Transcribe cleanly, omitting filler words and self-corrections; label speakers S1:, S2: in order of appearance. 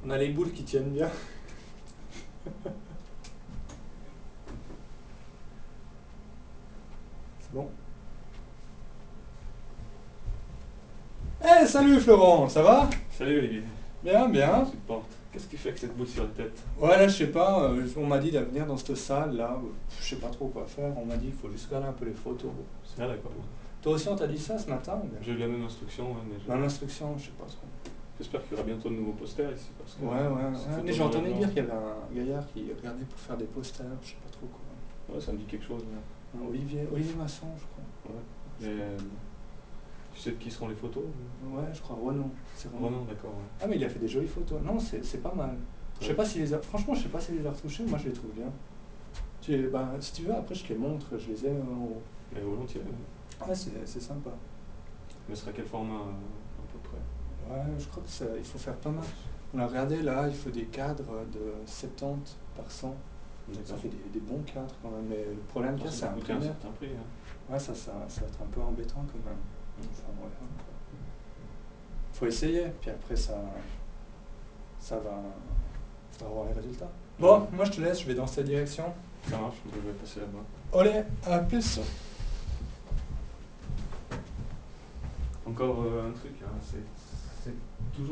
S1: On a les boules qui tiennent bien. C'est bon. Eh, salut Florent, ça va?
S2: Salut Olivier.
S1: Bien, bien.
S2: Supporte. Qu'est-ce que tu fais avec cette boule sur la tête?
S1: Ouais, là, je sais pas, on m'a dit de venir dans cette salle, là, je sais pas trop quoi faire, on m'a dit qu'il faut juste regarder un peu les photos.
S2: Ah d'accord.
S1: Toi aussi, on t'a dit ça ce matin ou bien?
S2: J'ai eu la même instruction, ouais, mais
S1: Dans l'instruction, je sais pas trop.
S2: j'espère qu'il y aura bientôt de nouveaux posters ici. Parce que
S1: Ouais, ouais,
S2: cette
S1: ouais,
S2: photo
S1: mais j'ai
S2: noir et
S1: entendu
S2: blanc,
S1: dire qu'il y avait un gaillard qui regardait pour faire des posters, je sais pas trop quoi.
S2: ouais, ça me dit quelque chose.
S1: Olivier Masson, je crois.
S2: Ouais. Mais, tu sais de qui seront les photos?
S1: Ouais, je crois, Renan. C'est Renan.
S2: Renan, d'accord. Ouais.
S1: Ah, mais il a fait des jolies photos. Non, c'est pas mal. Je sais pas s'il les a. Franchement, je sais pas s'il les a retouchés, moi je les trouve bien. Ben, si tu veux, après je te les montre, je les ai en haut.
S2: Mais volontiers.
S1: Ouais, c'est sympa.
S2: Mais ce sera quel format à peu près?
S1: Ouais, je crois que il faut faire pas mal. On a regardé là, il faut des cadres de 70 par 100. Ça fait des bons cadres quand même. Mais le problème qu'il y a, c'est
S2: un
S1: imprimer.
S2: certain prix. Hein.
S1: Ouais, ça va être un peu embêtant quand même. Enfin, ouais, faut essayer, puis après ça va avoir les résultats. Bon, moi je te laisse, je vais dans cette direction.
S2: Ça marche, je vais passer là-bas.
S1: Allez, à plus.
S2: Encore un truc, hein, c'est toujours